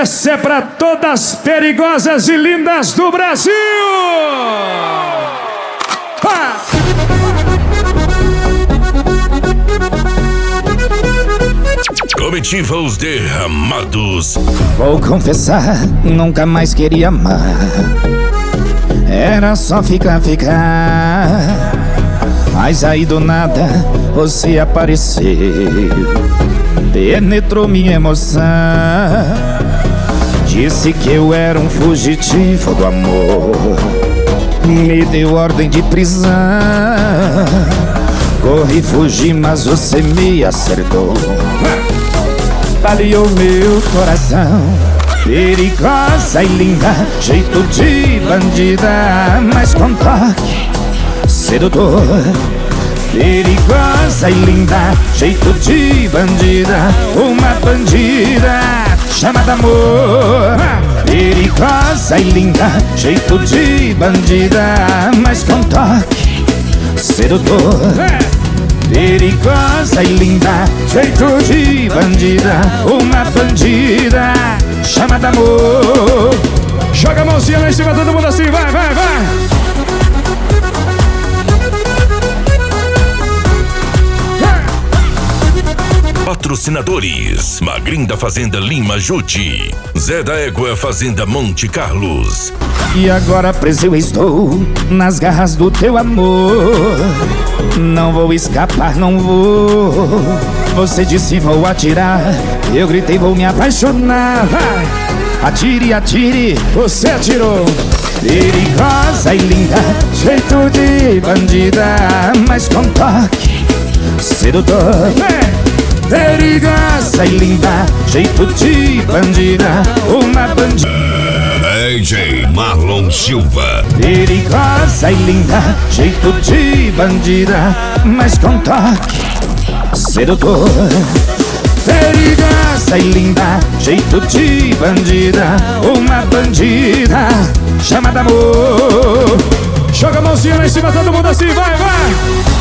Essa é pra todas perigosas e lindas do Brasil! Comitiva Os Derramados. Vou confessar, nunca mais queria amar. Era só ficar. Mas aí do nada você apareceu, penetrou minha emoção. Disse que eu era um fugitivo do amor, me deu ordem de prisão. Corri, fugi, mas você me acertou, baleou meu coração. Perigosa e linda, jeito de bandida, mas com toque sedutor. Perigosa e linda, jeito de bandida, uma bandida chamada amor. Perigosa e linda, jeito de bandida, mas com toque sedutor. Perigosa e linda, jeito de bandida, uma bandida chamada amor. Joga a mãozinha lá em cima, todo mundo assim, vai! Patrocinadores: Magrinho da Fazenda Lima Juti, Zé da Égua Fazenda Monte Carlos. E agora preso eu estou nas garras do teu amor. Não vou escapar, não vou. Você disse vou atirar, eu gritei vou me apaixonar. Vai! Atire, atire, você atirou. Perigosa e linda, jeito de bandida, mas com toque sedutor. Perigosa e linda, jeito de bandida, uma bandida. DJ Marlon Silva. Perigosa e linda, jeito de bandida, mas com toque sedutor. Perigosa e linda, jeito de bandida, uma bandida chamada amor. Joga a mãozinha lá em cima, todo mundo assim, vai!